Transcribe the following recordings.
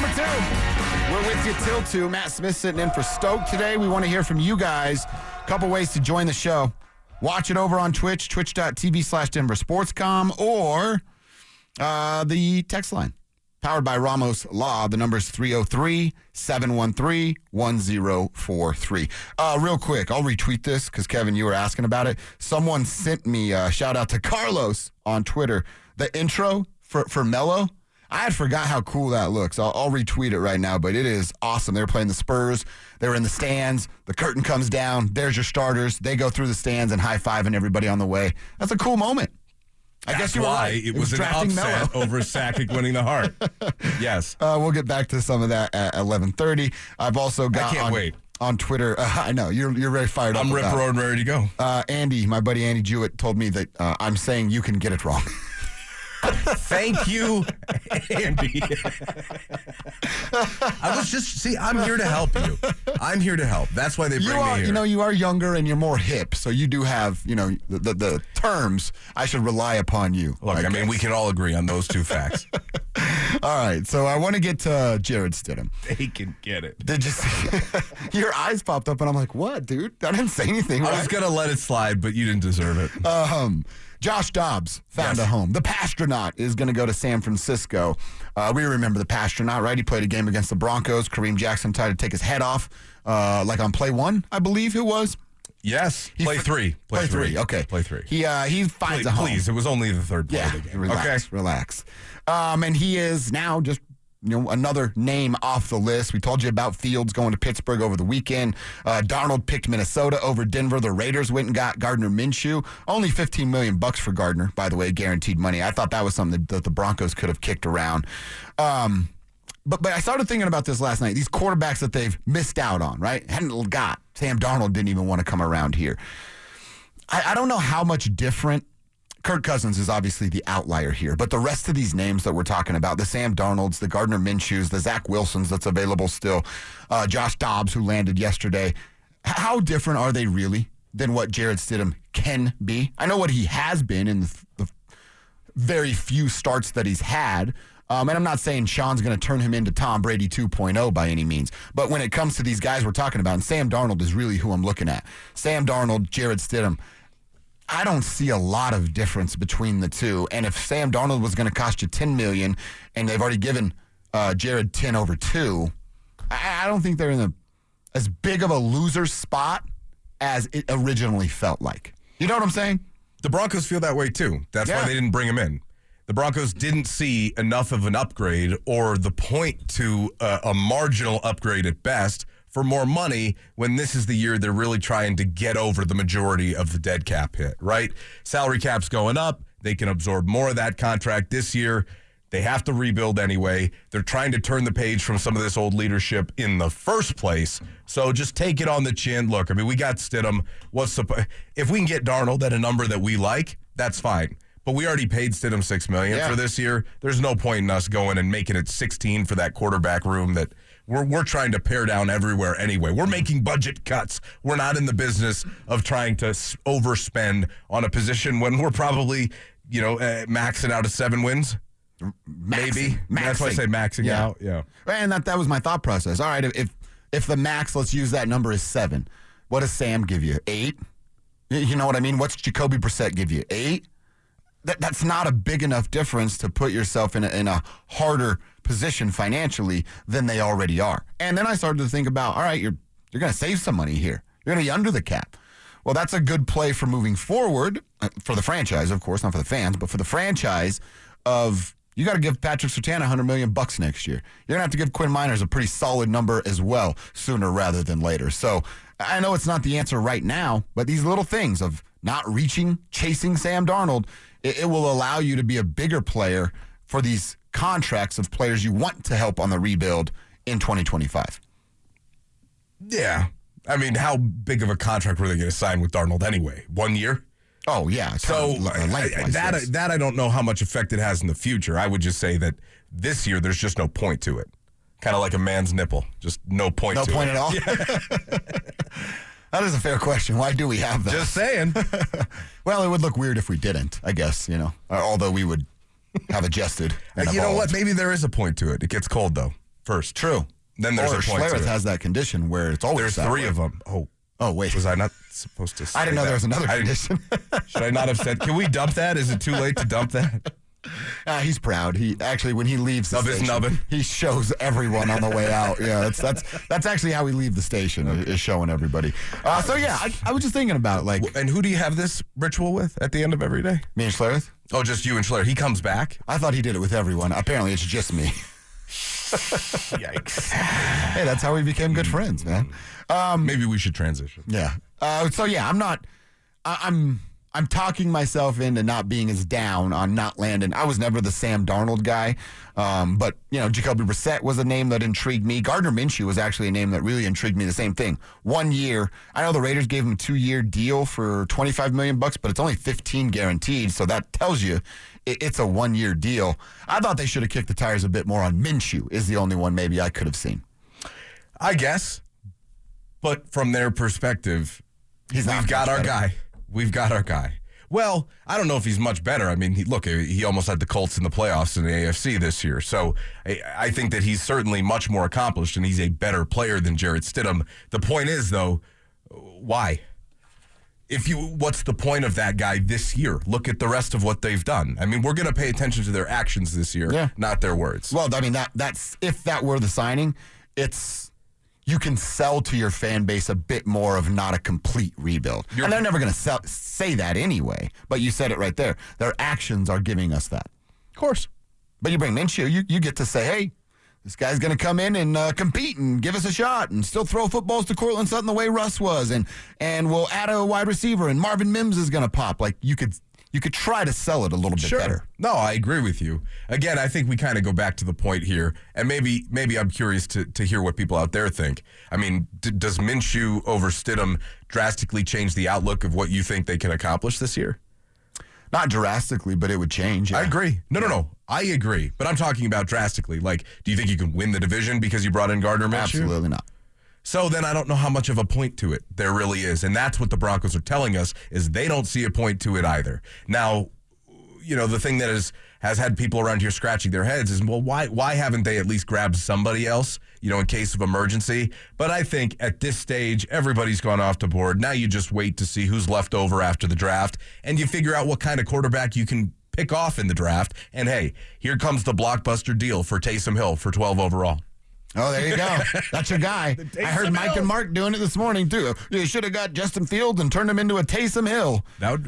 2. We're with you till 2. Matt Smith sitting in for Stoke today. We want to hear from you guys. A couple ways to join the show. Watch it over on Twitch, twitch.tv/DenverSportsCom, or the text line. Powered by Ramos Law. The number is 303-713-1043. Real quick, I'll retweet this because, Kevin, you were asking about it. Someone sent me a shout out to Carlos on Twitter. The intro for Melo, I had forgot how cool that looks. I'll retweet it right now, but it is awesome. They were playing the Spurs. They were in the stands. The curtain comes down. There's your starters. They go through the stands and high-fiving everybody on the way. That's a cool moment. I guess you're right. It was an upset over Sakic winning the Hart. Yes. We'll get back to some of that at 11:30. I've also got on Twitter. I know you're very fired up. I'm rip roaring ready to go. Andy, my buddy Andy Jewett, told me that I'm saying you can get it wrong. Thank you, Andy. I'm here to help you. I'm here to help. That's why they bring me here. You are younger and you're more hip, so you do have, the terms. I should rely upon you. Look, I mean, we can all agree on those two facts. All right, so I want to get to Jarrett Stidham. They can get it. Did you see? Your eyes popped up, and I'm like, what, dude? I didn't say anything. I was going to let it slide, but you didn't deserve it. Josh Dobbs found a home. The Pastronaut is going to go to San Francisco. We remember the Pastronaut, right? He played a game against the Broncos. Kareem Jackson tried to take his head off, like on play 1, I believe it was. Yes, play 3. Play 3, okay. Play 3. He finds a home. Please, it was only the third play of the game. Relax. And he is now just another name off the list. We told you about Fields going to Pittsburgh over the weekend. Darnold picked Minnesota over Denver. The Raiders went and got Gardner Minshew. Only $15 million for Gardner, by the way, guaranteed money. I thought that was something that the Broncos could have kicked around. But I started thinking about this last night. These quarterbacks that they've missed out on, right? Hadn't got. Sam Darnold didn't even want to come around here. I don't know how much different. Kirk Cousins is obviously the outlier here, but the rest of these names that we're talking about, the Sam Darnolds, the Gardner Minshews, the Zach Wilsons that's available still, Josh Dobbs who landed yesterday, how different are they really than what Jarrett Stidham can be? I know what he has been in the very few starts that he's had, and I'm not saying Sean's going to turn him into Tom Brady 2.0 by any means, but when it comes to these guys we're talking about, and Sam Darnold is really who I'm looking at, Sam Darnold, Jarrett Stidham, I don't see a lot of difference between the two. And if Sam Darnold was going to cost you $10 million and they've already given Jared 10 over 2, I don't think they're in as big of a loser spot as it originally felt like. You know what I'm saying? The Broncos feel that way too. That's why they didn't bring him in. The Broncos didn't see enough of an upgrade or the point to a marginal upgrade at best for more money when this is the year they're really trying to get over the majority of the dead cap hit, right? Salary cap's going up. They can absorb more of that contract this year. They have to rebuild anyway. They're trying to turn the page from some of this old leadership in the first place. So just take it on the chin. Look, I mean, we got Stidham. If we can get Darnold at a number that we like, that's fine. But we already paid Stidham $6 million for this year. There's no point in us going and making it 16 for that quarterback room that we're trying to pare down everywhere anyway. We're making budget cuts. We're not in the business of trying to overspend on a position when we're probably, maxing out at 7 wins. Maybe. That's why I say maxing out. Yeah. And that was my thought process. All right, if the max, let's use that number, is 7, what does Sam give you? 8? You know what I mean? What's Jacoby Brissett give you? 8? That's not a big enough difference to put yourself in a harder position financially than they already are. And then I started to think about, all right, you're going to save some money here. You're going to be under the cap. Well, that's a good play for moving forward, for the franchise, of course, not for the fans, but for the franchise of you got to give Patrick Surtain $100 million next year. You're going to have to give Quinn Miners a pretty solid number as well, sooner rather than later. So I know it's not the answer right now, but these little things of not chasing Sam Darnold, it will allow you to be a bigger player for these contracts of players you want to help on the rebuild in 2025. Yeah. I mean, how big of a contract were they going to sign with Darnold anyway? 1 year? Oh, yeah. So that I don't know how much effect it has in the future. I would just say that this year there's just no point to it. Kind of like a man's nipple. Just no point to it. No point at all? Yeah. That is a fair question. Why do we have that? Just saying. Well, it would look weird if we didn't, I guess, although we would have adjusted. You know what? Maybe there is a point to it. It gets cold, though. first. True. Then there's or a point to Schlereth it. has that condition where it's always There's that three way. of them. Oh, wait. Was I not supposed to say I didn't know that? there was another condition. Should I not have said? Can we dump that? Is it too late to dump that? He's proud. He actually, when he leaves the Of his station, nubbin? he shows everyone on the way out. Yeah, that's actually how we leave the station, is showing everybody. So yeah, I was just thinking about it, like, And who do you have this ritual with at the end of every day? me and Schlereth. Oh, just you and Schler. He comes back. I thought he did it with everyone. Apparently, it's just me. Yikes. Hey, that's how we became good friends, man. Maybe we should transition. Yeah. So yeah, I'm talking myself into not being as down on not landing. I was never the Sam Darnold guy, but Jacoby Brissett was a name that intrigued me. Gardner Minshew was actually a name that really intrigued me. The same thing. 1 year. I know the Raiders gave him a 2-year deal for $25 million, but it's only 15 guaranteed. So that tells you it's a 1-year deal. I thought they should have kicked the tires a bit more on Minshew. Is the only one maybe I could have seen. I guess, but from their perspective, we've got our guy. We've got our guy. Well, I don't know if he's much better. I mean, he almost had the Colts in the playoffs in the AFC this year. So I think that he's certainly much more accomplished, and he's a better player than Jarrett Stidham. The point is, though, why? What's the point of that guy this year? Look at the rest of what they've done. I mean, we're going to pay attention to their actions this year, not their words. Well, I mean, that's if that were the signing, you can sell to your fan base a bit more of not a complete rebuild. And they're never going to say that anyway, but you said it right there. Their actions are giving us that. Of course. But you bring Minshew, you get to say, hey, this guy's going to come in and compete and give us a shot and still throw footballs to Courtland Sutton the way Russ was, and we'll add a wide receiver, and Marvin Mims is going to pop. Like, you could try to sell it a little bit better. No, I agree with you. Again, I think we kind of go back to the point here, and maybe I'm curious to hear what people out there think. I mean, does Minshew over Stidham drastically change the outlook of what you think they can accomplish this year? Not drastically, but it would change. Yeah. I agree. No. I agree. But I'm talking about drastically. Like, do you think you can win the division because you brought in Gardner Minshew? Absolutely not. So then I don't know how much of a point to it there really is. And that's what the Broncos are telling us, is they don't see a point to it either. Now, the thing that has had people around here scratching their heads is, well, why haven't they at least grabbed somebody else, in case of emergency? But I think at this stage, everybody's gone off the board. Now you just wait to see who's left over after the draft, and you figure out what kind of quarterback you can pick off in the draft. And hey, here comes the blockbuster deal for Taysom Hill for 12 overall. Oh, there you go. That's your guy. I heard Mike and Mark doing it this morning, too. You should have got Justin Fields and turned him into a Taysom Hill.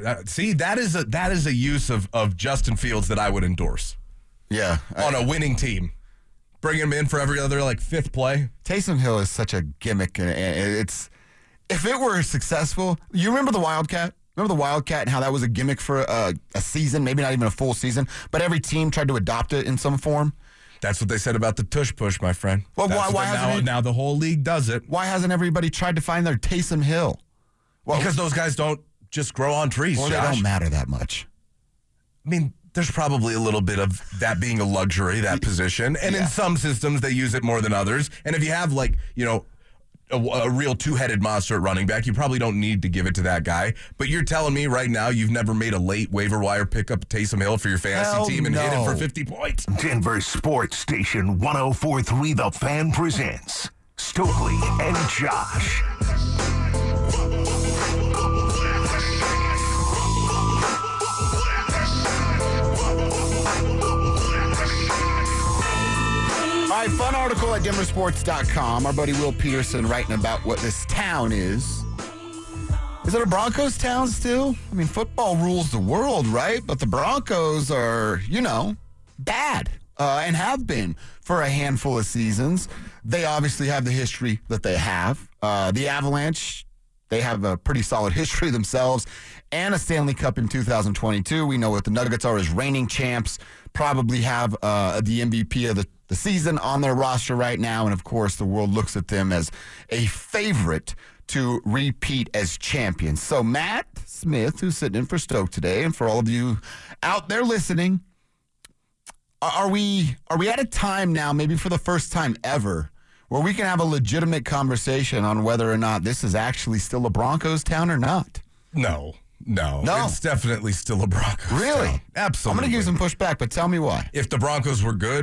That is a use of Justin Fields that I would endorse. Yeah. On a winning team. Bring him in for every other, fifth play. Taysom Hill is such a gimmick. And if it were successful, you remember the Wildcat? Remember the Wildcat and how that was a gimmick for a season, maybe not even a full season, but every team tried to adopt it in some form? That's what they said about the tush push, my friend. Well, now the whole league does it. Why hasn't everybody tried to find their Taysom Hill? Well, because those guys don't just grow on trees, or Josh. They don't matter that much. I mean, there's probably a little bit of that being a luxury, that position. And in some systems, they use it more than others. And if you have, a real two-headed monster at running back, you probably don't need to give it to that guy. But you're telling me right now you've never made a late waiver wire pickup Taysom Hill for your fantasy team and hit him for 50 points? Denver Sports Station 104.3 The Fan presents Stokely and Josh. All right, fun article at denversports.com. Our buddy Will Peterson writing about what this town is. Is it a Broncos town still? I mean, football rules the world, right? But the Broncos are, bad and have been for a handful of seasons. They obviously have the history that they have. The Avalanche, they have a pretty solid history themselves, and a Stanley Cup in 2022. We know what the Nuggets are as reigning champs, probably have the MVP of the season on their roster right now, and of course the world looks at them as a favorite to repeat as champions. So Matt Smith, who's sitting in for Stoke today, and for all of you out there listening, are we at a time now, maybe for the first time ever, where we can have a legitimate conversation on whether or not this is actually still a Broncos town or not? No. It's definitely still a Broncos Really? town. Absolutely. I'm going to give some pushback, but tell me why. If the Broncos were good,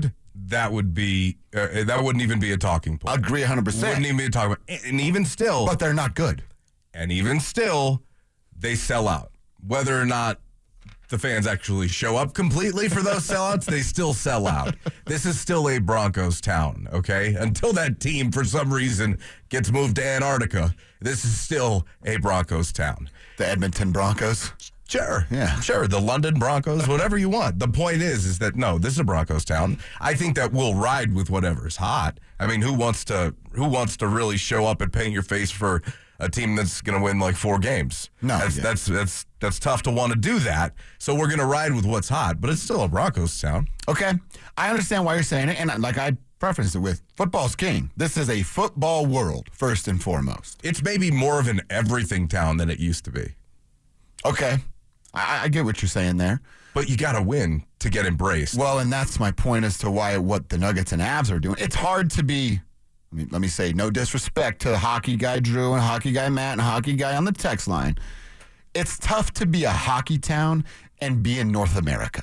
that would be that wouldn't even be a talking point. Agree 100%. Wouldn't even be a talking point. And even still, But they're not good. and even still, they sell out. Whether or not the fans actually show up completely for those sellouts, they still sell out. This is still a Broncos town, okay? Until that team, for some reason, gets moved to Antarctica, this is still a Broncos town. The Edmonton Broncos. Sure. Yeah. Sure. The London Broncos, whatever you want. The point is that, no, this is a Broncos town. I think that we'll ride with whatever's hot. I mean, who wants to really show up and paint your face for a team that's going to win like 4 games? No. That's tough to want to do that. So we're going to ride with what's hot, but it's still a Broncos town. Okay. I understand why you're saying it, and like I preference it with football's king. This is a football world, first and foremost. It's maybe more of an everything town than it used to be. Okay. I get what you're saying there. But you got to win to get embraced. Well, and that's my point as to what the Nuggets and Avs are doing. It's hard to be, let me say, no disrespect to hockey guy Drew and hockey guy Matt and hockey guy on the text line. It's tough to be a hockey town and be in North America.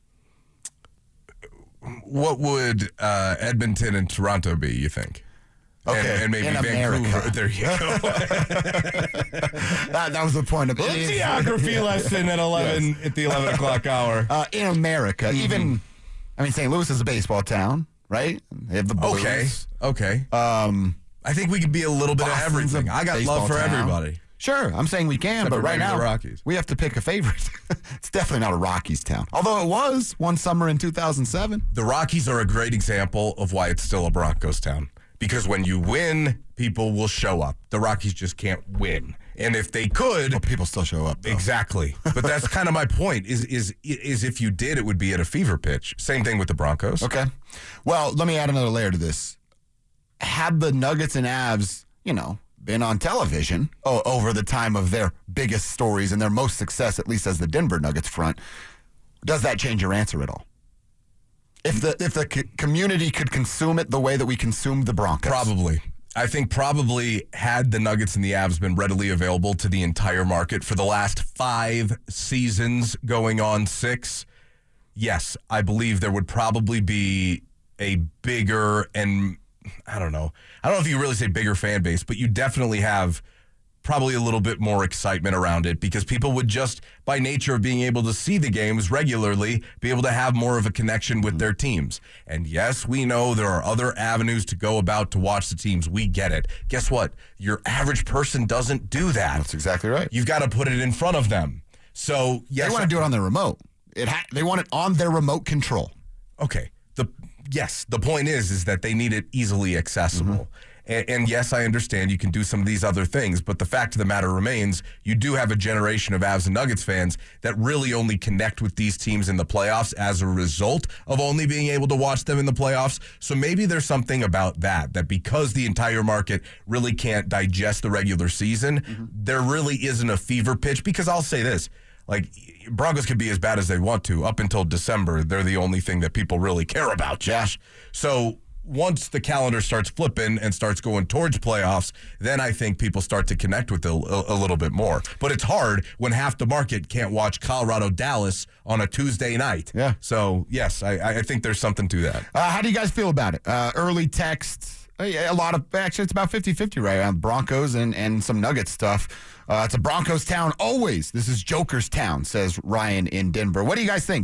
What would Edmonton and Toronto be, you think? Okay, and maybe in Vancouver. America. There you go. that was the point of it. Geography lesson at 11 at the 11 o'clock hour. In America, even, St. Louis is a baseball town, right? They have the Blues. Okay. I think we could be a little bit Boston's of everything. a I got love for baseball town. everybody. Sure, I'm saying we can, Except but for right maybe now the Rockies. we have to pick a favorite. It's definitely not a Rockies town, although it was one summer in 2007. The Rockies are a great example of why it's still a Broncos town. Because when you win, people will show up. The Rockies just can't win. And if they could... Well, people still show up, though. Exactly. But that's kind of my point, is if you did, it would be at a fever pitch. Same thing with the Broncos. Okay. Well, let me add another layer to this. Had the Nuggets and Avs, been on television over the time of their biggest stories and their most success, at least as the Denver Nuggets front, does that change your answer at all? If the community could consume it the way that we consumed the Broncos. Probably. I think probably had the Nuggets and the Avs been readily available to the entire market for the last 5 seasons going on 6, yes, I believe there would probably be a bigger and, I don't know if you really say bigger fan base, but you definitely have probably a little bit more excitement around it because people would just, by nature of being able to see the games regularly, be able to have more of a connection with their teams. And yes, we know there are other avenues to go about to watch the teams. We get it. Guess what? Your average person doesn't do that. That's exactly right. You've got to put it in front of them. So, yes. They want to do it on their remote. They want it on their remote control. Okay. The point is that they need it easily accessible. And yes, I understand you can do some of these other things, but the fact of the matter remains, you do have a generation of Avs and Nuggets fans that really only connect with these teams in the playoffs as a result of only being able to watch them in the playoffs. So maybe there's something about that because the entire market really can't digest the regular season, there really isn't a fever pitch. Because I'll say this, like, Broncos could be as bad as they want to. Up until December, they're the only thing that people really care about, Josh. So once the calendar starts flipping and starts going towards playoffs, then I think people start to connect with it a little bit more. But it's hard when half the market can't watch Colorado-Dallas on a Tuesday night. Yeah. So, yes, I think there's something to that. How do you guys feel about it? Early text. A lot of, actually, it's about 50-50 right around Broncos and some Nuggets stuff. It's a Broncos town always. This is Joker's town, says Ryan in Denver. What do you guys think?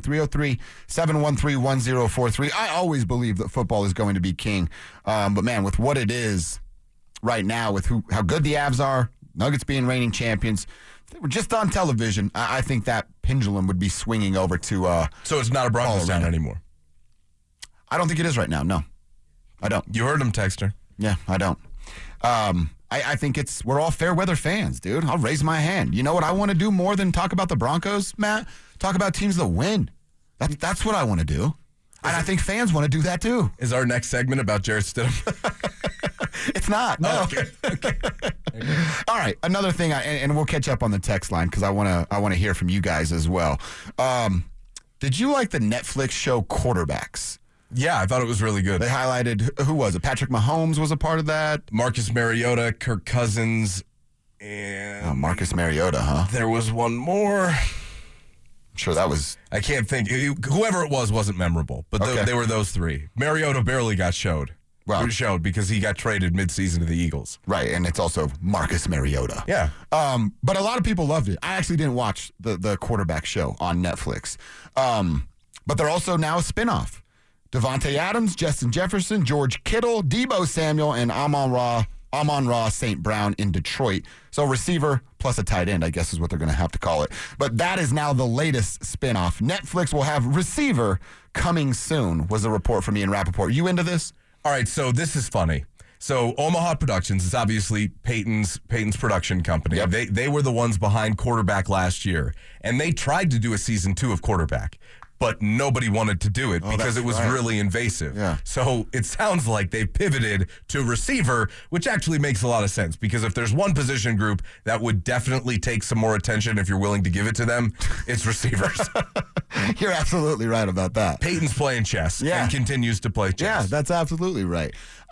303-713-1043. I always believe that football is going to be king. But, man, with what it is right now, with how good the Avs are, Nuggets being reigning champions, if they were just on television, I think that pendulum would be swinging over to So it's not a Broncos town anymore? I don't think it is right now, no. I don't. You heard him, Texter. Yeah, I don't. I think we're all fair weather fans, dude. I'll raise my hand. You know what I want to do more than talk about the Broncos, Matt? Talk about teams that win. That's what I want to do. And I think fans want to do that too. Is our next segment about Jarrett Stidham? It's not. No. Okay. All right. Another thing, and we'll catch up on the text line because I want to hear from you guys as well. Did you like the Netflix show Quarterbacks? Yeah, I thought it was really good. They highlighted, who was it? Patrick Mahomes was a part of that. Marcus Mariota, Kirk Cousins, and Marcus Mariota, huh? there was one more. Sure, that was... I can't think. Whoever it was wasn't memorable, but Okay. they were those three. Mariota barely got showed. Well- It was showed because he got traded midseason to the Eagles. Right, and it's also Marcus Mariota. Yeah. But a lot of people loved it. I actually didn't watch the quarterback show on Netflix. But they're also now a spinoff. Devontae Adams, Justin Jefferson, George Kittle, Deebo Samuel, and Amon-Ra St. Brown in Detroit. So receiver plus a tight end, I guess is what they're going to have to call it. But that is now the latest spinoff. Netflix will have receiver coming soon, was a report from Ian Rappaport. You into this? All right, so this is funny. So Omaha Productions is obviously Peyton's production company. Yep. They were the ones behind Quarterback last year, and they tried to do a season 2 of Quarterback, but nobody wanted to do it because that's it was right. really invasive. Yeah. So it sounds like they pivoted to receiver, which actually makes a lot of sense because if there's one position group that would definitely take some more attention if you're willing to give it to them, it's receivers. You're absolutely right about that. Peyton's playing chess and continues to play chess. Yeah, that's absolutely right.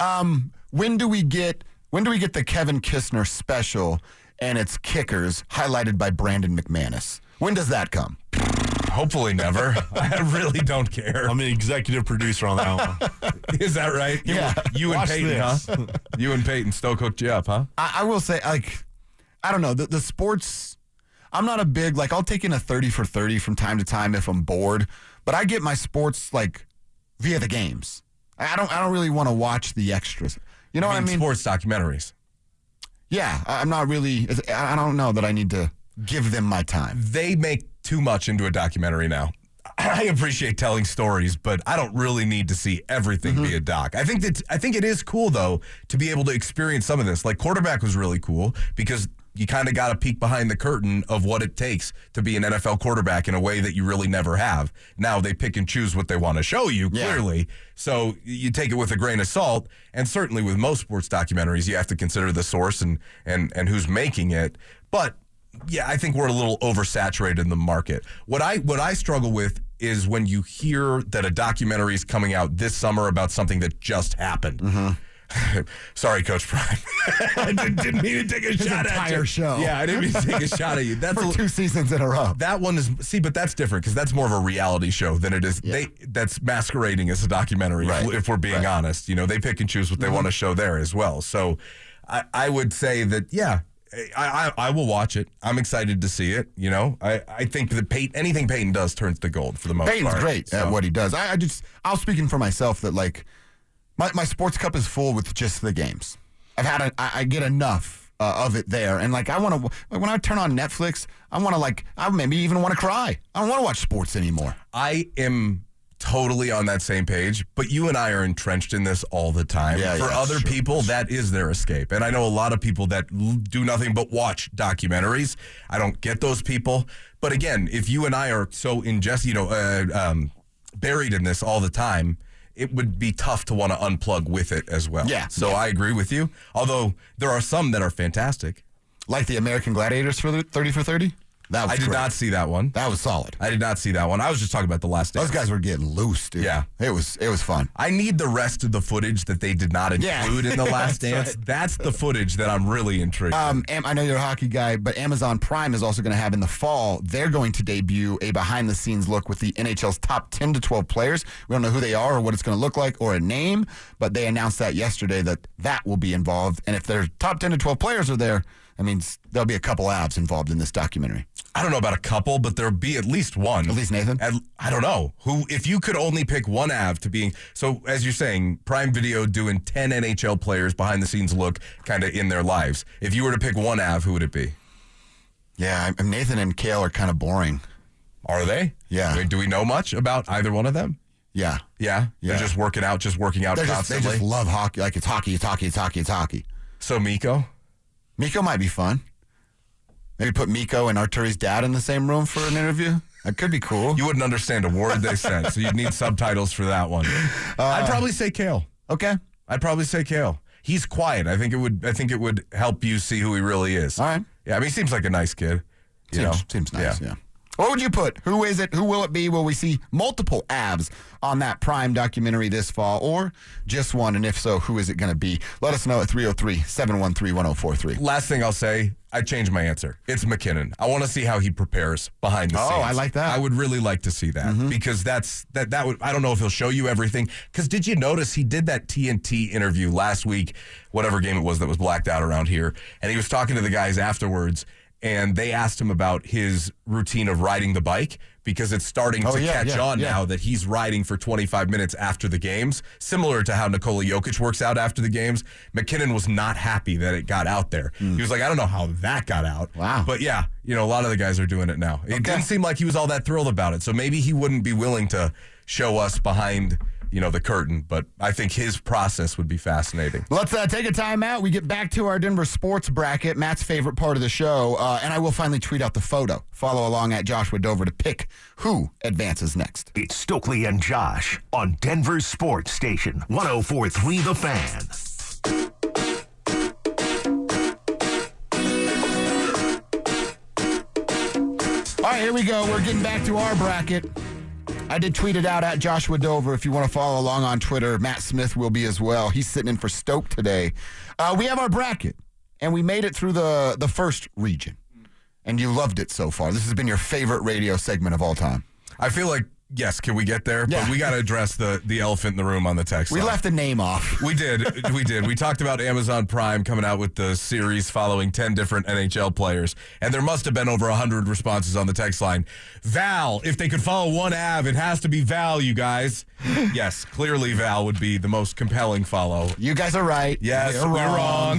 When do we get the Kevin Kistner special and its kickers highlighted by Brandon McManus? When does that come? Hopefully never. I really don't care. I'm an executive producer on that one. Is that right? Yeah. You and Watch Peyton, this. huh? You and Peyton Stoke hooked you up, huh? I will say, like, I don't know, the sports, I'm not a big, like, I'll take in a 30 for 30 from time to time if I'm bored, but I get my sports, like, via the games. I don't really want to watch the extras. You know what I mean? Sports documentaries. Yeah, I'm not really, I don't know that I need to give them my time. They make too much into a documentary now. I appreciate telling stories, but I don't really need to see everything be a doc. I think it is cool though to be able to experience some of this. Like Quarterback was really cool because you kind of got a peek behind the curtain of what it takes to be an NFL quarterback in a way that you really never have. Now they pick and choose what they want to show you, clearly. So you take it with a grain of salt. And certainly with most sports documentaries, you have to consider the source and who's making it. But yeah, I think we're a little oversaturated in the market. What I struggle with is when you hear that a documentary is coming out this summer about something that just happened. Sorry, Coach Prime. I didn't mean to take a shot at you. entire show. Yeah, I didn't mean to take a shot at you. That's For 2 seasons in a row. that one is but that's different because that's more of a reality show than it is. That's masquerading as a documentary. Right. If we're being honest, they pick and choose what they want to show there as well. So I would say that I will watch it. I'm excited to see it. I think that anything Peyton does turns to gold for the most Peyton's part. great at what he does. I'll speaking for myself that like my sports cup is full with just the games. I get enough of it there, and like I want to when I turn on Netflix, I maybe even want to cry. I don't want to watch sports anymore. I am totally on that same page, but you and I are entrenched in this all the time. For other people, that is their escape. And I know a lot of people that do nothing but watch documentaries. I don't get those people. But again, if you and I are so buried in this all the time, it would be tough to want to unplug with it as well. Yeah. So I agree with you, although there are some that are fantastic. Like the American Gladiators for 30 for 30. That was I did great. not see that one. That was solid. I did not see that one. I was just talking about The Last Dance. Those guys were getting loose, dude. Yeah. It was fun. I need the rest of the footage that they did not include in The Last Dance. right. That's the footage that I'm really intrigued. I know you're a hockey guy, but Amazon Prime is also going to have in the fall, they're going to debut a behind-the-scenes look with the NHL's top 10 to 12 players. We don't know who they are or what it's going to look like or a name, but they announced that yesterday that will be involved. And if their top 10 to 12 players are there, that means there'll be a couple abs involved in this documentary. I don't know about a couple, but there'll be at least one. At least Nathan? I don't know. If you could only pick one Av to being, so as you're saying, Prime Video doing 10 NHL players behind the scenes look kind of in their lives. If you were to pick one Av, who would it be? Yeah, Nathan and Kale are kind of boring. Are they? Yeah. I mean, do we know much about either one of them? Yeah. Yeah. They're just working out They constantly. just love hockey. Like it's hockey, it's hockey, it's hockey, it's hockey. So Mikko? Mikko might be fun. Maybe put Mikko and Arturi's dad in the same room for an interview. That could be cool. You wouldn't understand a word they said, so you'd need subtitles for that one. I'd probably say Kale. Okay. I'd probably say Kale. He's quiet. I think it would help you see who he really is. All right. Yeah, I mean, he seems like a nice kid. Seems nice, yeah. What would you put? Who is it? Who will it be? Will we see multiple Avs on that Prime documentary this fall, or just one? And if so, who is it going to be? Let us know at 303-713-1043. Last thing I'll say, I changed my answer. It's McKinnon. I want to see how he prepares behind the scenes. Oh, I like that. I would really like to see that because that would. I don't know if he'll show you everything. Because did you notice he did that TNT interview last week, whatever game it was that was blacked out around here, and he was talking to the guys afterwards. And they asked him about his routine of riding the bike because it's starting to catch on now that he's riding for 25 minutes after the games, similar to how Nikola Jokic works out after the games. McKinnon was not happy that it got out there. He was like, I don't know how that got out. Wow. But yeah, a lot of the guys are doing it now. It didn't seem like he was all that thrilled about it. So maybe he wouldn't be willing to show us behind the curtain, but I think his process would be fascinating. Let's take a time out. We get back to our Denver sports bracket, Matt's favorite part of the show, and I will finally tweet out the photo. Follow along at Joshua Dover to pick who advances next. It's Stokely and Josh on Denver's sports station, 104.3 The Fan. All right, here we go. We're getting back to our bracket. I did tweet it out at Joshua Dover. If you want to follow along on Twitter, Matt Smith will be as well. He's sitting in for Stoke today. We have our bracket, and we made it through the first region. And you loved it so far. This has been your favorite radio segment of all time. I feel like, yes, can we get there? Yeah. But we got to address the elephant in the room on the text We line. left the name off. We did. We talked about Amazon Prime coming out with the series following 10 different NHL players, and there must have been over 100 responses on the text line. Val, if they could follow one Av, it has to be Val, you guys. Yes, clearly Val would be the most compelling follow. You guys are right. Yes, You're we're wrong.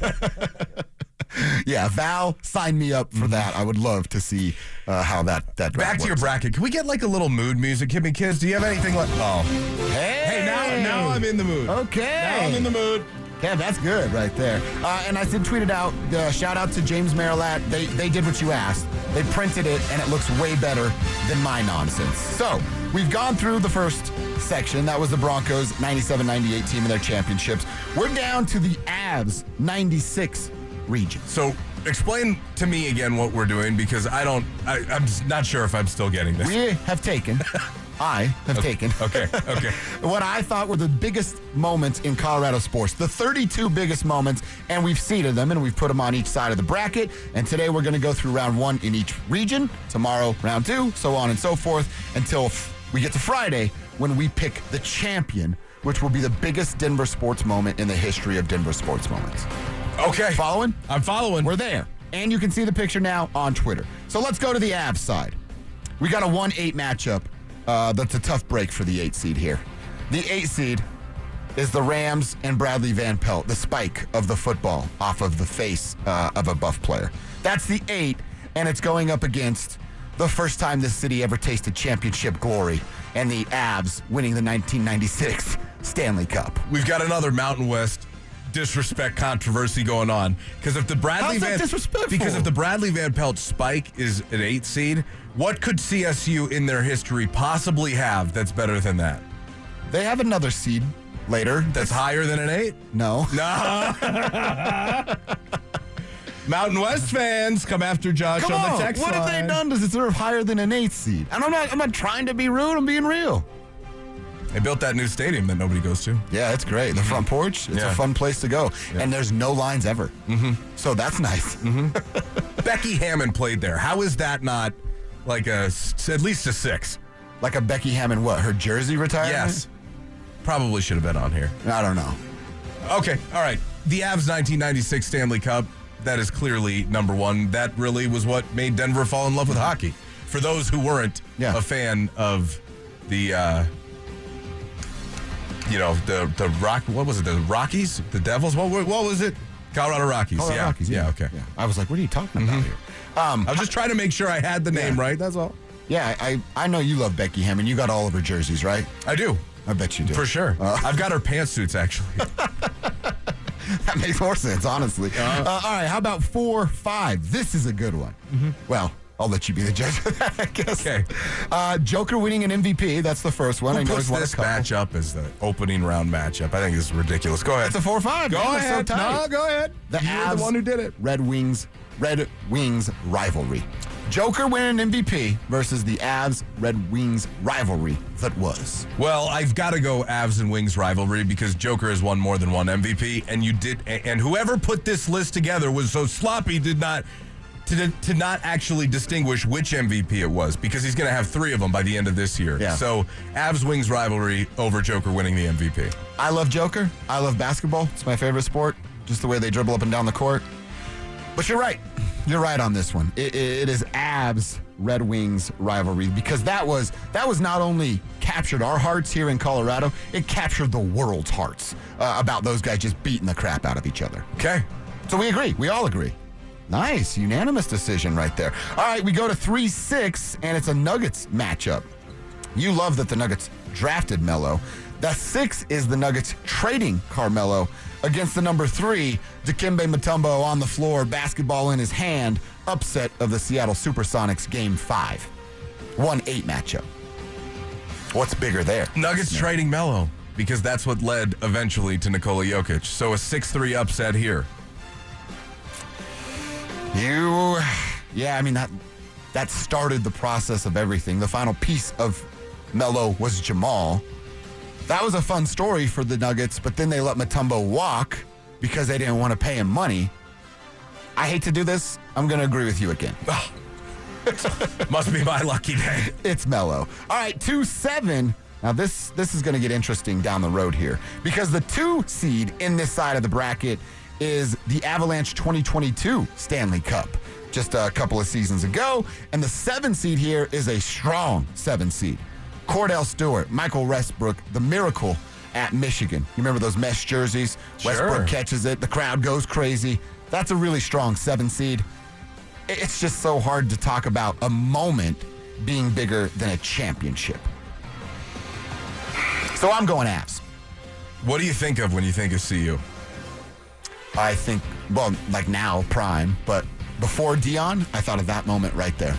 Yeah, Val, sign me up for that. I would love to see how that Back to your bracket. Can we get like a little mood music? Kimmy Kids, do you have anything like... Oh. Hey, now I'm in the mood. Okay. Now I'm in the mood. Yeah, that's good right there. And I did tweet it out. Shout out to James Marilat. They did what you asked. They printed it, and it looks way better than my nonsense. So we've gone through the first section. That was the Broncos 97-98 team and their championships. We're down to the Avs 96 region. So explain to me again what we're doing because I'm just not sure if I'm still getting this. We have taken... I have taken. Okay. What I thought were the biggest moments in Colorado sports, the 32 biggest moments, and we've seeded them and we've put them on each side of the bracket. And today we're going to go through round one in each region. Tomorrow, round two, so on and so forth until we get to Friday when we pick the champion, which will be the biggest Denver sports moment in the history of Denver sports moments. Okay. Following? I'm following. We're there. And you can see the picture now on Twitter. So let's go to the Avs side. We got a 1-8 matchup. That's a tough break for the 8 seed here. The 8 seed is the Rams and Bradley Van Pelt, the spike of the football off of the face of a Buff player. That's the 8, and it's going up against the first time this city ever tasted championship glory and the Avs winning the 1996 Stanley Cup. We've got another Mountain West disrespect controversy going on because if the Bradley How's that disrespectful? Because if the Bradley Van Pelt spike is an 8 seed, what could CSU in their history possibly have that's better than that? They have another seed later. That's higher than an 8? No. Mountain West fans come after Josh Come on the text what line. have they done to deserve higher than an 8 seed? And I'm not trying to be rude. I'm being real. They built that new stadium that nobody goes to. Yeah, it's great. The front porch, it's a fun place to go. Yeah. And there's no lines ever. Mm-hmm. So that's nice. Mm-hmm. Becky Hammond played there. How is that not like at least a 6? Like a Becky Hammond what? Her jersey retirement? Yes. Probably should have been on here. I don't know. Okay, all right. The Avs 1996 Stanley Cup, that is clearly number one. That really was what made Denver fall in love with hockey. For those who weren't a fan of the... the Rock. What was it? The Rockies? The Devils? What was it? Colorado Rockies. Colorado Rockies. Yeah. Okay. Yeah. I was like, what are you talking about here? I was just trying to make sure I had the name right. That's all. Yeah, I know you love Becky Hammond. You got all of her jerseys, right? I do. I bet you do. For sure. I've got her pantsuits, actually. That makes more sense, honestly. All right, how about 4-5? This is a good one. Mm-hmm. Well, I'll let you be the judge of that, I guess. Okay. Joker winning an MVP. That's the first one. Who puts this matchup as the opening round matchup? I think this is ridiculous. Go ahead. It's a 4-5. Go ahead. So no, go ahead. You're the one who did it. Red Wings rivalry. Joker winning MVP versus the Avs-Red Wings rivalry that was. Well, I've got to go Avs and Wings rivalry because Joker has won more than one MVP, and whoever put this list together was so sloppy to not actually distinguish which MVP it was because he's going to have 3 of them by the end of this year. Yeah. So Avs Wings rivalry over Joker winning the MVP. I love Joker. I love basketball. It's my favorite sport. Just the way they dribble up and down the court. But you're right. You're right on this one. It is Avs Red Wings rivalry because that was not only captured our hearts here in Colorado, it captured the world's hearts about those guys just beating the crap out of each other. Okay. So we agree. We all agree. Nice. Unanimous decision right there. All right, we go to 3-6, and it's a Nuggets matchup. You love that the Nuggets drafted Melo. The 6 is the Nuggets trading Carmelo against the number 3, Dikembe Mutombo on the floor, basketball in his hand, upset of the Seattle Supersonics Game 5. 1-8 matchup. What's bigger there? Nuggets trading Melo because that's what led eventually to Nikola Jokic. So a 6-3 upset here. That started the process of everything. The final piece of Melo was Jamal. That was a fun story for the Nuggets, but then they let Mutombo walk because they didn't want to pay him money. I hate to do this. I'm going to agree with you again. Must be my lucky day. It's Melo. All right, 2-7. Now, this is going to get interesting down the road here because the 2 seed in this side of the bracket is the Avalanche 2022 Stanley Cup, just a couple of seasons ago. And the 7 seed here is a strong 7 seed. Cordell Stewart, Michael Westbrook, the Miracle at Michigan. You remember those mesh jerseys? Sure. Westbrook catches it. The crowd goes crazy. That's a really strong 7 seed. It's just so hard to talk about a moment being bigger than a championship. So I'm going Avs. What do you think of when you think of CU? I think, well, like now, prime, but before Dion, I thought of that moment right there.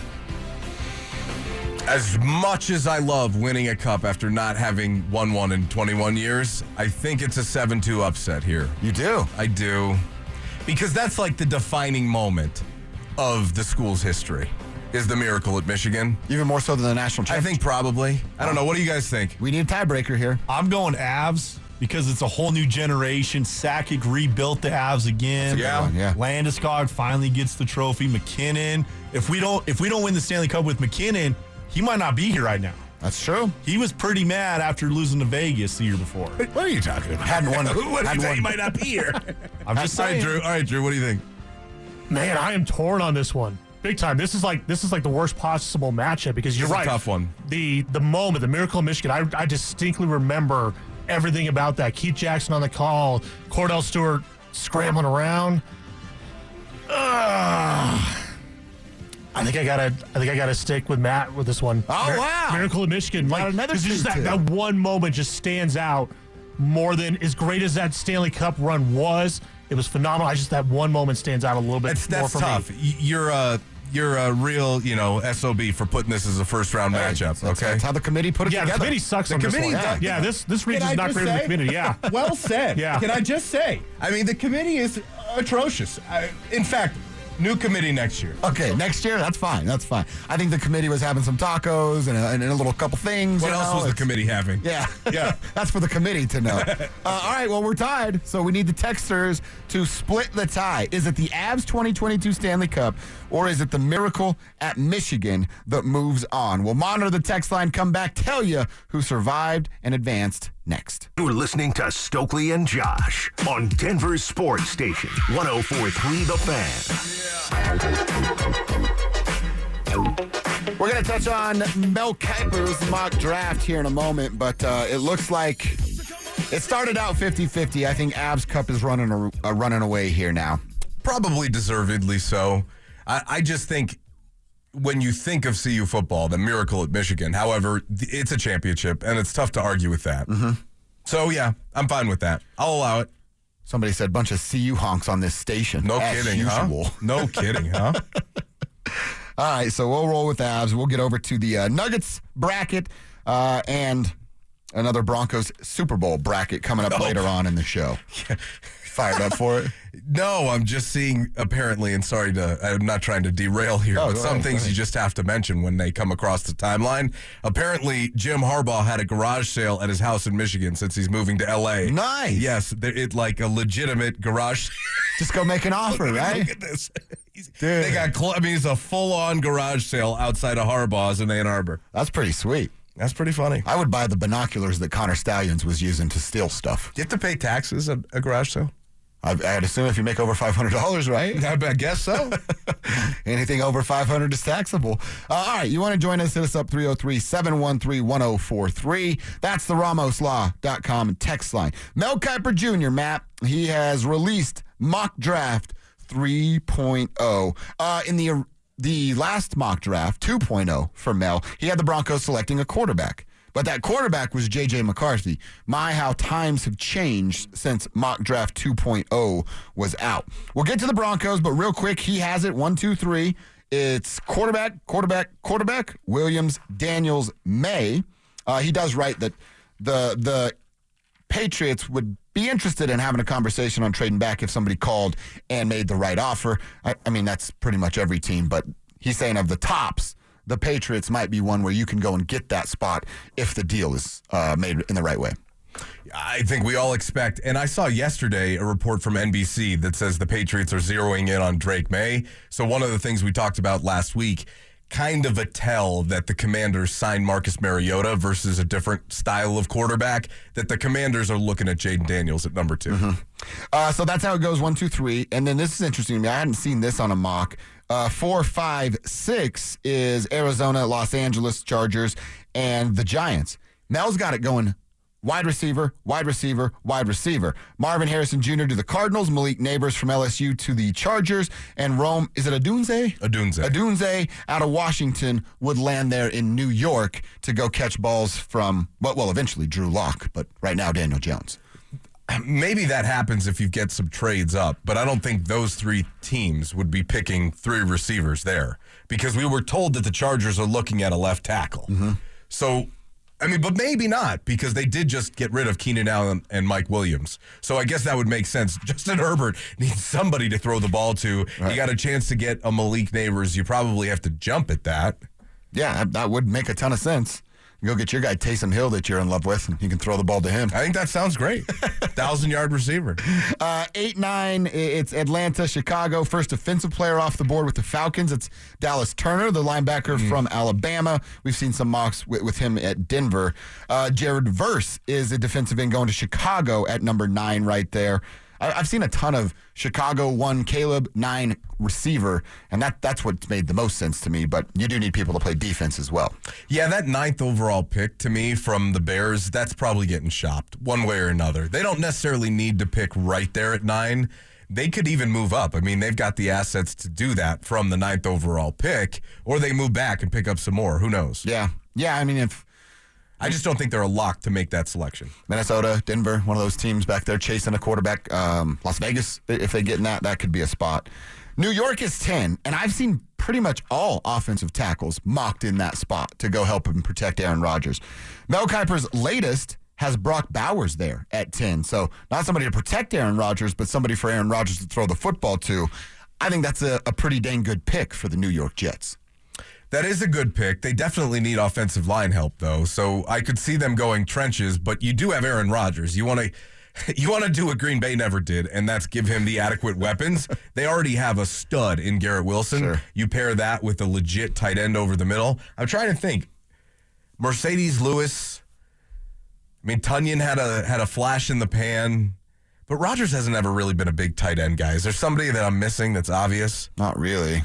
As much as I love winning a cup after not having won one in 21 years, I think it's a 7-2 upset here. You do? I do. Because that's like the defining moment of the school's history, is the Miracle at Michigan. Even more so than the national I championship? think probably. I don't know. What do you guys think? We need a tiebreaker here. I'm going Avs because it's a whole new generation. Sakic rebuilt the Avs again. That's a good one, yeah. Landeskog finally gets the trophy. McKinnon. If we don't win the Stanley Cup with McKinnon, he might not be here right now. That's true. He was pretty mad after losing to Vegas the year before. What are you talking about? Hadn't won. What do you think? He might not be here. I'm just All right, saying. Drew. All right, Drew. What do you think? Man, I am torn on this one. Big time. This is like the worst possible matchup because you're This is right. a tough one. The moment, the Miracle in Michigan, I distinctly remember everything about that. Keith Jackson on the call, Cordell Stewart scrambling around. I think I gotta stick with Matt with this one. Oh, wow. Miracle in Michigan. Got Like another it's just 2-2. that one moment just stands out more than as great as that Stanley Cup run was. It was phenomenal. That one moment stands out a little bit more That's for tough. me. You're a real, SOB for putting this as a first round matchup. That's Okay. how the committee put it Yeah, together. the committee sucks on this committee one. does- Yeah, this Can region's I not just great with the say? committee. Yeah. Well said. Yeah. Can I just say? I mean, the committee is atrocious. In fact, new committee next year. Okay, next year, that's fine. That's fine. I think the committee was having some tacos and a little couple things. What else was the committee having? Yeah. Yeah. That's for the committee to know. All right, well, we're tied, so we need the texters to split the tie. Is it the Avs 2022 Stanley Cup, or is it the Miracle at Michigan that moves on? We'll monitor the text line, come back, tell you who survived and advanced next. You're listening to Stokely and Josh on Denver's Sports Station, 104.3 The Fan. We're going to touch on Mel Kiper's mock draft here in a moment, but it looks like it started out 50-50. I think Avs Cup is running away here now. Probably deservedly so. I just think when you think of CU football, the Miracle at Michigan, however, it's a championship, and it's tough to argue with that. Mm-hmm. So, yeah, I'm fine with that. I'll allow it. Somebody said bunch of CU honks on this station. No as kidding, usual. huh? No kidding, huh? All right, so we'll roll with Avs. We'll get over to the Nuggets bracket and another Broncos Super Bowl bracket coming up later on in the show. fired up for it? No, I'm just seeing, apparently, and I'm not trying to derail here, but some things you just have to mention when they come across the timeline. Apparently, Jim Harbaugh had a garage sale at his house in Michigan since he's moving to L.A. Nice. Yes, it's like a legitimate garage. Just go make an offer, right? Look at this. They got, it's a full-on garage sale outside of Harbaugh's in Ann Arbor. That's pretty sweet. That's pretty funny. I would buy the binoculars that Connor Stallions was using to steal stuff. Do you have to pay taxes at a garage sale? I'd assume if you make over $500, right? I guess so. Anything over $500 is taxable. All right, you want to join us? Hit us up 303-713-1043. That's the RamosLaw.com text line. Mel Kiper Jr., Matt, he has released Mock Draft 3.0. In the last mock draft, 2.0 for Mel, he had the Broncos selecting a quarterback. But that quarterback was J.J. McCarthy. How times have changed since mock draft 2.0 was out. We'll get to the Broncos, but real quick, he has it 1, 2, 3. It's quarterback, Williams, Daniels, May. He does write that the Patriots would be interested in having a conversation on trading back if somebody called and made the right offer. I mean, that's pretty much every team, but he's saying of the tops, the Patriots might be one where you can go and get that spot if the deal is made in the right way. I think we all expect, and I saw yesterday a report from NBC that says the Patriots are zeroing in on Drake May. So one of the things we talked about last week, kind of a tell that the Commanders signed Marcus Mariota versus a different style of quarterback, that the Commanders are looking at Jaden Daniels at number 2. Mm-hmm. So that's how it goes, 1, 2, 3. And then this is interesting to me. I hadn't seen this on a mock. 4, 5, 6 is Arizona, Los Angeles Chargers, and the Giants. Mel's got it going wide receiver, wide receiver, wide receiver. Marvin Harrison Jr. to the Cardinals, Malik Neighbors from LSU to the Chargers, and Rome, is it Odunze? Odunze out of Washington would land there in New York to go catch balls from, well, eventually Drew Lock, but right now Daniel Jones. Maybe that happens if you get some trades up, but I don't think those 3 teams would be picking 3 receivers there because we were told that the Chargers are looking at a left tackle. Mm-hmm. So, but maybe not because they did just get rid of Keenan Allen and Mike Williams. So I guess that would make sense. Justin Herbert needs somebody to throw the ball to. Right. You got a chance to get a Malik Neighbors. You probably have to jump at that. Yeah, that would make a ton of sense. Go get your guy Taysom Hill that you're in love with, and you can throw the ball to him. I think that sounds great. 1,000-yard receiver. 8-9, it's Atlanta, Chicago. First defensive player off the board with the Falcons. It's Dallas Turner, the linebacker from Alabama. We've seen some mocks with him at Denver. Jared Verse is a defensive end going to Chicago at number 9 right there. I've seen a ton of Chicago 1 Caleb, 9 receiver, and that's what's made the most sense to me, but you do need people to play defense as well. Yeah, that 9th overall pick to me from the Bears, that's probably getting shopped one way or another. They don't necessarily need to pick right there at 9. They could even move up. I mean, they've got the assets to do that from the 9th overall pick, or they move back and pick up some more. Who knows? Yeah, I mean, I just don't think they're a lock to make that selection. Minnesota, Denver, one of those teams back there chasing a quarterback. Las Vegas, if they get in that could be a spot. New York is 10, and I've seen pretty much all offensive tackles mocked in that spot to go help him protect Aaron Rodgers. Mel Kiper's latest has Brock Bowers there at 10, so not somebody to protect Aaron Rodgers, but somebody for Aaron Rodgers to throw the football to. I think that's a pretty dang good pick for the New York Jets. That is a good pick. They definitely need offensive line help, though. So I could see them going trenches, but you do have Aaron Rodgers. You want to do what Green Bay never did, and that's give him the adequate weapons. They already have a stud in Garrett Wilson. Sure. You pair that with a legit tight end over the middle. I'm trying to think. Mercedes Lewis. I mean, Tunyon had a flash in the pan, but Rodgers hasn't ever really been a big tight end guy. Is there somebody that I'm missing that's obvious? Not really.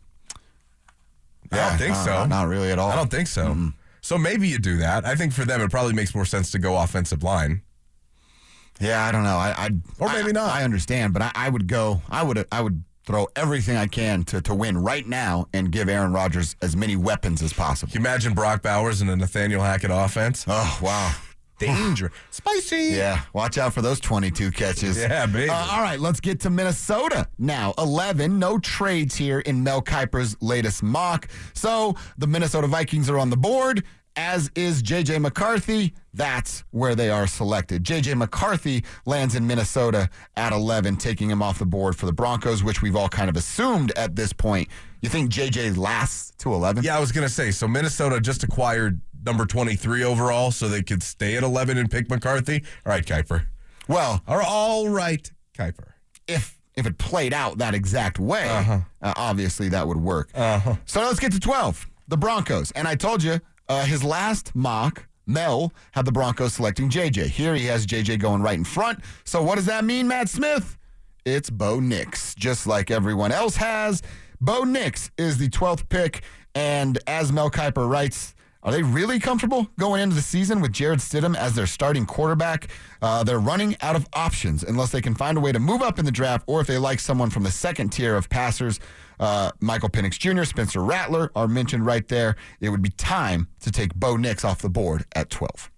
I don't think so. Not really at all. I don't think so. Mm-hmm. So maybe you do that. I think for them it probably makes more sense to go offensive line. Yeah, I don't know. Or maybe not. I understand, but I would go. I would throw everything I can to win right now and give Aaron Rodgers as many weapons as possible. Can you imagine Brock Bowers and a Nathaniel Hackett offense? Oh, wow. Danger. Spicy. Yeah, watch out for those 22 catches. Yeah, baby. All right, let's get to Minnesota now. 11, no trades here in Mel Kiper's latest mock. So the Minnesota Vikings are on the board as is J.J. McCarthy. That's where they are selected. J.J. McCarthy lands in Minnesota at 11, taking him off the board for the Broncos, which we've all kind of assumed at this point. You think J.J. lasts to 11? Yeah, I was going to say, so Minnesota just acquired number 23 overall so they could stay at 11 and pick McCarthy. All right, Kuiper. Well, all right, Kuiper. If it played out that exact way, obviously that would work. So let's get to 12, the Broncos. And I told you, his last mock, Mel, had the Broncos selecting JJ. Here he has JJ going right in front. So what does that mean, Matt Smith? It's Bo Nix, just like everyone else has. Bo Nix is the 12th pick, and as Mel Kiper writes, are they really comfortable going into the season with Jarrett Stidham as their starting quarterback? They're running out of options unless they can find a way to move up in the draft, or if they like someone from the second tier of passers. Michael Penix Jr., Spencer Rattler are mentioned right there. It would be time to take Bo Nix off the board at 12.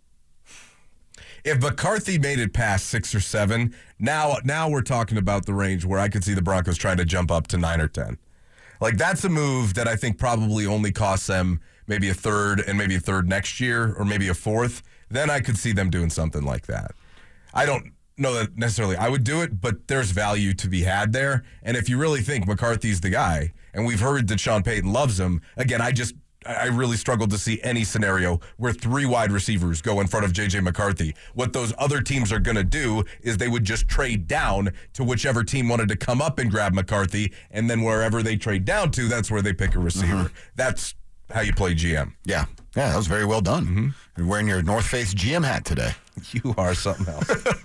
If McCarthy made it past 6 or 7, now we're talking about the range where I could see the Broncos trying to jump up to 9 or 10. Like, that's a move that I think probably only costs them maybe a third and maybe a third next year or maybe a fourth. Then I could see them doing something like that. I don't know that necessarily I would do it, but there's value to be had there. And if you really think McCarthy's the guy, and we've heard that Sean Payton loves him, again, I really struggle to see any scenario where 3 wide receivers go in front of J.J. McCarthy. What those other teams are going to do is they would just trade down to whichever team wanted to come up and grab McCarthy, and then wherever they trade down to, that's where they pick a receiver. That's how you play GM. Yeah, that was very well done. You're wearing your North Face GM hat today. You are something else.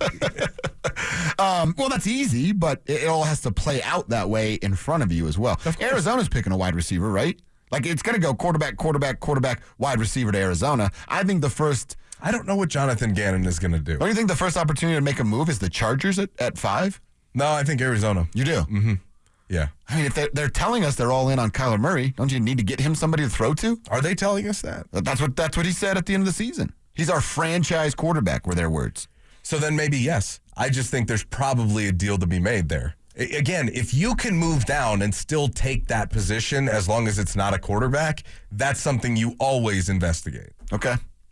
Well, that's easy, but it all has to play out that way in front of you as well. Arizona's picking a wide receiver, right? Like, it's going to go quarterback, wide receiver to Arizona. I think I don't know what Jonathan Gannon is going to do. Don't you think the first opportunity to make a move is the Chargers at 5? No, I think Arizona. You do? Mm-hmm. Yeah. I mean, if they're telling us they're all in on Kyler Murray, don't you need to get him somebody to throw to? Are they telling us that? That's what he said at the end of the season. He's our franchise quarterback, were their words. So then maybe yes. I just think there's probably a deal to be made there. Again, if you can move down and still take that position as long as it's not a quarterback, that's something you always investigate. Okay.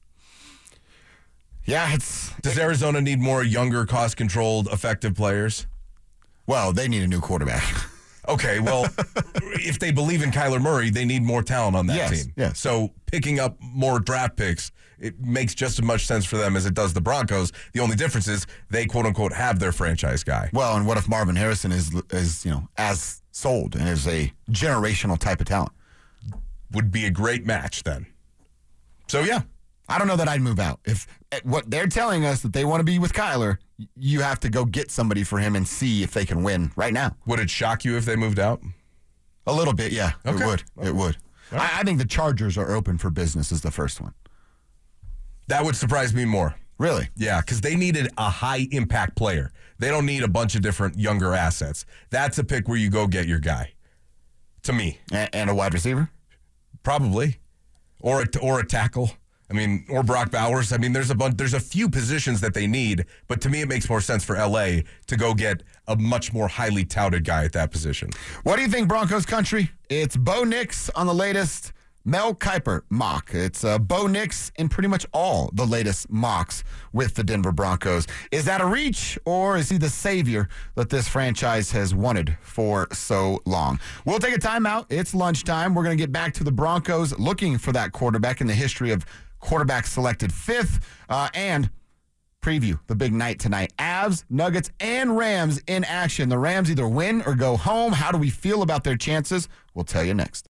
Yeah, Does Arizona need more younger, cost-controlled, effective players? Well, they need a new quarterback. Okay, well, if they believe in Kyler Murray, they need more talent on that team. Yes. So picking up more draft picks, it makes just as much sense for them as it does the Broncos. The only difference is they, quote-unquote, have their franchise guy. Well, and what if Marvin Harrison is as sold and is a generational type of talent? Would be a great match then. So, yeah. I don't know that I'd move out. If what they're telling us that they want to be with Kyler, you have to go get somebody for him and see if they can win right now. Would it shock you if they moved out? A little bit, yeah. Okay. It would. It would. Right. I think the Chargers are open for business is the first one. That would surprise me more. Really? Yeah, because they needed a high-impact player. They don't need a bunch of different younger assets. That's a pick where you go get your guy, to me. And a wide receiver? Probably. Or a tackle. I mean, or Brock Bowers. I mean, there's a few positions that they need, but to me it makes more sense for LA to go get a much more highly touted guy at that position. What do you think, Broncos country? It's Bo Nix on the latest Mel Kiper mock. It's Bo Nix in pretty much all the latest mocks with the Denver Broncos. Is that a reach, or is he the savior that this franchise has wanted for so long? We'll take a timeout. It's lunchtime. We're going to get back to the Broncos looking for that quarterback in the history of quarterback selected 5th, and preview the big night tonight. Avs, Nuggets, and Rams in action. The Rams either win or go home. How do we feel about their chances? We'll tell you next.